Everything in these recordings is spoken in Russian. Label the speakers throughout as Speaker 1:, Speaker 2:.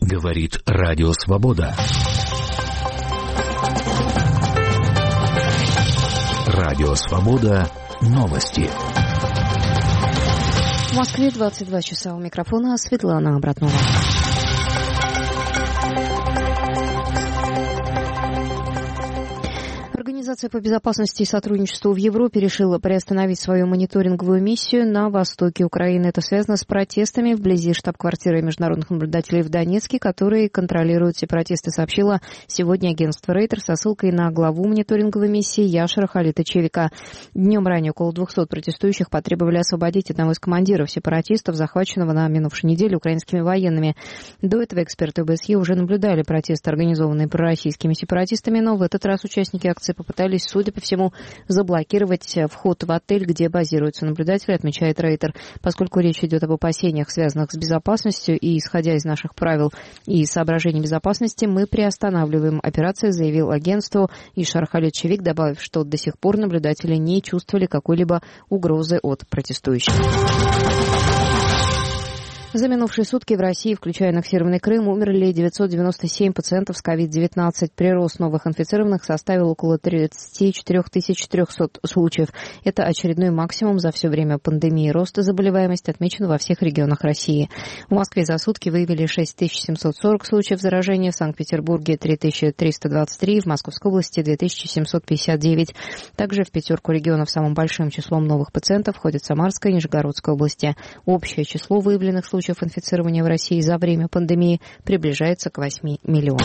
Speaker 1: Говорит Радио Свобода. Радио Свобода. Новости.
Speaker 2: В Москве 22 часа. У микрофона Светлана Обратнова. Организация по безопасности и сотрудничеству в Европе решила приостановить свою мониторинговую миссию на востоке Украины. Это связано с протестами вблизи штаб-квартиры международных наблюдателей в Донецке, которые контролируют все протесты, сообщило сегодня агентство Рейтер со ссылкой на главу мониторинговой миссии Яшера Халита-Чевика. Днем ранее около 200 протестующих потребовали освободить одного из командиров сепаратистов, захваченного на минувшей неделе украинскими военными. До этого эксперты ОБСЕ уже наблюдали протесты, организованные пророссийскими сепаратистами, но в этот раз участники акции попытались, судя по всему, заблокировать вход в отель, где базируются наблюдатели, отмечает Рейтер. Поскольку речь идет об опасениях, связанных с безопасностью, и исходя из наших правил и соображений безопасности, мы приостанавливаем операцию, заявил агентству Яшер Халит-Чевик, добавив, что до сих пор наблюдатели не чувствовали какой-либо угрозы от протестующих. За минувшие сутки в России, включая аннексированный Крым, умерли 997 пациентов с COVID-19. Прирост новых инфицированных составил около 34 400 случаев. Это очередной максимум за все время пандемии. Рост заболеваемости отмечен во всех регионах России. В Москве за сутки выявили 6740 случаев заражения, в Санкт-Петербурге 3323, в Московской области 2759. Также в пятерку регионов самым большим числом новых пациентов входят Самарская и Нижегородская области. Общее число выявленных случаев инфицирования в России за время пандемии приближается к 8 миллионам.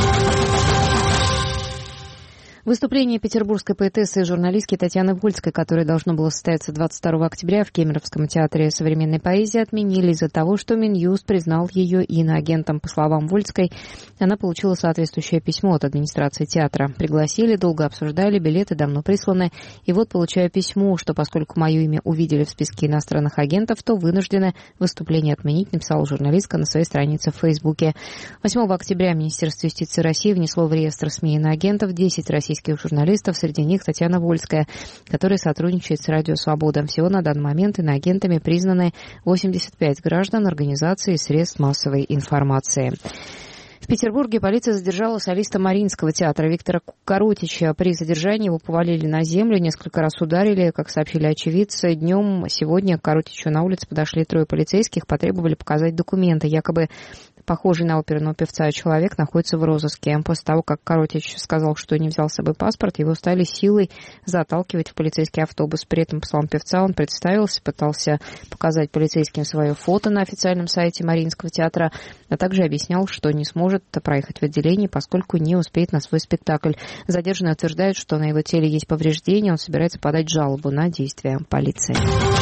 Speaker 2: Выступление петербургской поэтессы и журналистки Татьяны Вольской, которое должно было состояться 22 октября в Кемеровском театре современной поэзии, отменили из-за того, что Минюст признал ее иноагентом. По словам Вольской, она получила соответствующее письмо от администрации театра. Пригласили, долго обсуждали, билеты давно присланы. И вот получаю письмо, что поскольку мое имя увидели в списке иностранных агентов, то вынуждены выступление отменить, написала журналистка на своей странице в Фейсбуке. 8 октября Министерство юстиции России внесло в реестр СМИ иноагентов 10 российских журналистов, среди них Татьяна Вольская, которая сотрудничает с Радио Свобода. Всего на данный момент иноагентами признаны 85 граждан, организаций и средств массовой информации. В Петербурге полиция задержала солиста Мариинского театра Виктора Коротича. При задержании его повалили на землю, несколько раз ударили, как сообщили очевидцы. Днем сегодня к Коротичу на улице подошли 3 полицейских, потребовали показать документы. Якобы похожий на оперного певца человек находится в розыске. После того, как Коротич сказал, что не взял с собой паспорт, его стали силой заталкивать в полицейский автобус. При этом, по словам певца, он представился, пытался показать полицейским свое фото на официальном сайте Мариинского театра, а также объяснял, что не сможет проехать в отделение, поскольку не успеет на свой спектакль. Задержанный утверждает, что на его теле есть повреждения, он собирается подать жалобу на действия полиции.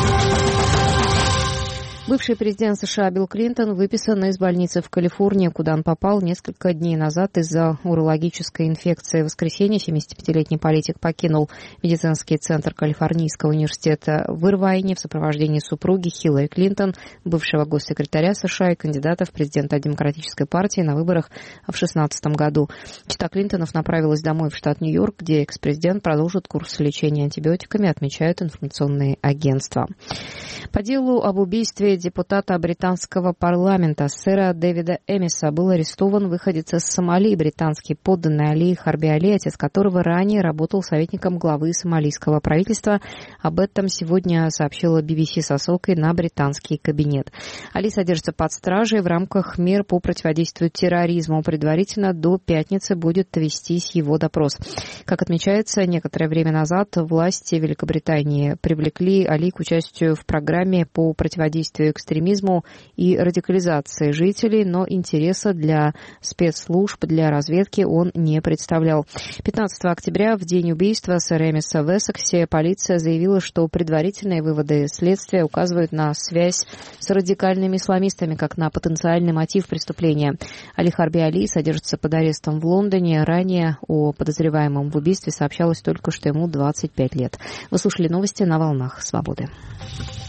Speaker 2: Бывший президент США Билл Клинтон выписан из больницы в Калифорнии, куда он попал несколько дней назад из-за урологической инфекции. В воскресенье 75-летний политик покинул медицинский центр Калифорнийского университета в Ирвайне в сопровождении супруги Хиллари Клинтон, бывшего госсекретаря США и кандидата в президенты Демократической партии на выборах в 2016 году. Чета Клинтонов направилась домой в штат Нью-Йорк, где экс-президент продолжит курс лечения антибиотиками, отмечают информационные агентства. По делу об убийстве депутата британского парламента сэра Дэвида Эмиса был арестован выходец из Сомали, британский подданный Али Харби Али, отец которого ранее работал советником главы сомалийского правительства. Об этом сегодня сообщила BBC со ссылкой на британский кабинет. Али содержится под стражей в рамках мер по противодействию терроризму. Предварительно до пятницы будет вестись его допрос. Как отмечается, некоторое время назад власти Великобритании привлекли Али к участию в программе по противодействию экстремизму и радикализации жителей, но интереса для спецслужб, для разведки он не представлял. 15 октября, в день убийства сэра Эмиса в Эссексе, полиция заявила, что предварительные выводы следствия указывают на связь с радикальными исламистами, как на потенциальный мотив преступления. Али Харби Али содержится под арестом в Лондоне. Ранее о подозреваемом в убийстве сообщалось только, что ему 25 лет. Вы слушали новости на волнах Свободы.